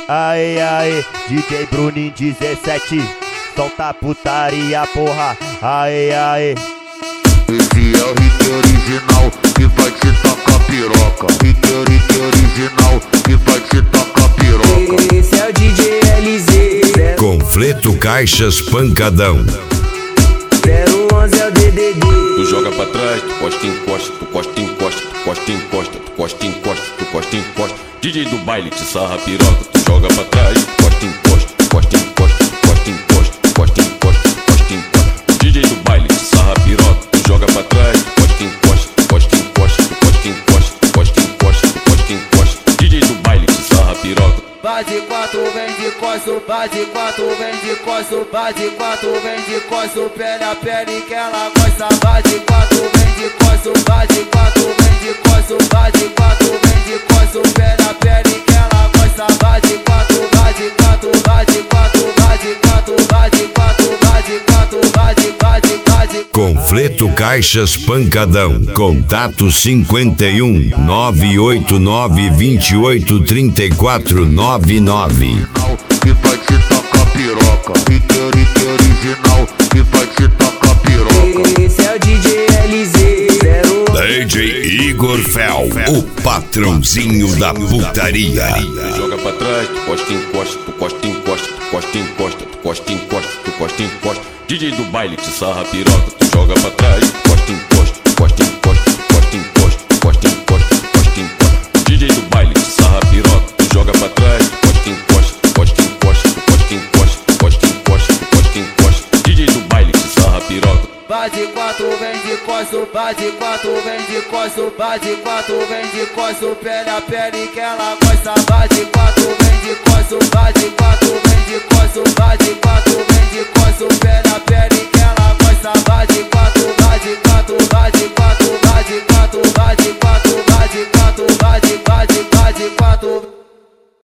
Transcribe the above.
Aê, aê, DJ Bruninho 17, solta a putaria, porra. Aê, aê. Esse é o Rick original que vai te tacar piroca. Rick original que vai te tacar piroca. Esse é o DJ LZ. Conflito Caixas Pancadão. 011 é o DDD. Tu joga pra trás, tu costa e encosta, tu costa e encosta, tu costa e encosta, tu costa e encosta, tu costa e encosta. DJ do baile te sarra piroca, tu joga pra trás, tu costa e encosta, tu costa e encosta, tu costa e encosta, tu costa e encosta, tu costa e encosta. DJ do baile te sarra piroca, tu joga pra trás, tu costa e encosta, tu costa e encosta, tu costa e encosta, tu costa e encosta, tu costa e encosta. DJ do baile te sarra piroca. Bate 4, vem de costa, bate 4, vem de costa, bate 4, vem de costa, pele a pele que ela gosta. Bate 4, vem de costa, bate 4, vem de costa, bate 4, vem de costa, pele a pele que ela gosta. Bate 4, bate 4, bate 4, bate 4, bate 4, bate 4, bate, bate, bate. Conflito Caixas Pancadão. Contato 51 989 28 34 99. Que vai te tacar piroca. Rick original que vai te tacar piroca. Esse é o DJ LZ. DJ Igor Fel, o patrãozinho da putaria. Tu joga pra trás, tu costa e encosta, tu costa e encosta, tu costa e encosta, tu costa e encosta, tu costa e encosta. DJ do baile te sarra piroca, tu joga pra trás, tu costa e encosta, tu costa e encosta, tu costa e encosta, tu costa e encosta, tu costa e encosta. DJ do baile te sarra piroca, tu joga pra trás, tu costa e encosta, tu costa e encosta, tu costa e encosta, tu costa e encosta, tu costa e encosta. DJ do baile te sarra piroca. Bate 4, vem de costa, bate 4, vem de costa, bate 4, vem de costa, pele a pele que ela gosta. Bate 4, vem de costa, bate 4, vem de costa, bate 4, vem de costa, pele a pele que ela gosta. Bate 4, bate 4, bate 4, bate 4, bate 4, bate 4, bate, bate, bate 4.